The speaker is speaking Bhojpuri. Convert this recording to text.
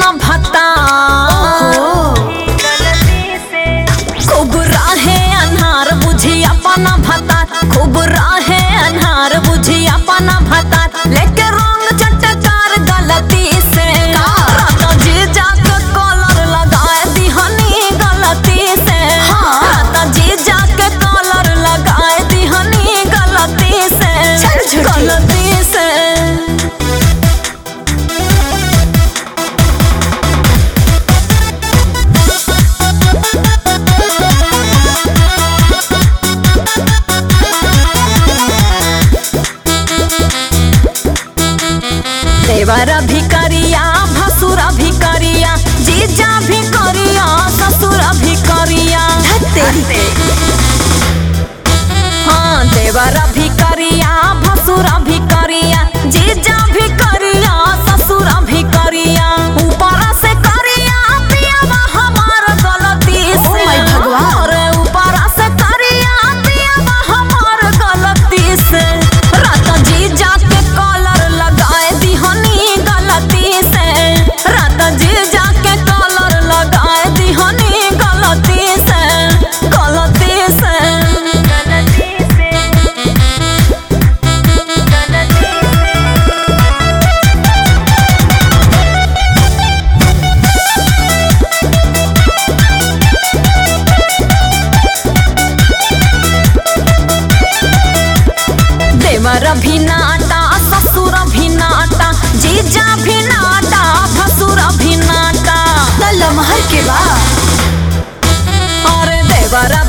अपना भत्ता खूब राहे अन्हार बुझी अपना भत्ता खूब राहे अन्हार बुझी अपना भत्ता लेके रंग चटकार गलती से राता जी जाके कॉलर लगाए दिहनी गलती से राता जी जाके कॉलर लगाए दिहनी गलती से गलती से देवर भी करिया भसुर भी करिया जीजा भी करिया ससुर भी करिया हाँ देवर भी करिया भसुर भी करिया जीजा भी करिया ससुर भी करिया ऊपर से करिया पियावा हमार गलती से अरे ऊपर से करिया पियावा हमार गलती से राता जीजा के कॉलर लगाए दिहनी गलती से राता जीजा के कॉलर लगाए दिहनी गलती से गलती से देवर भी नाटा ससुर भी नाटा जीजा भी नाटा भसुर भी नाटा लमहर के बा और देवर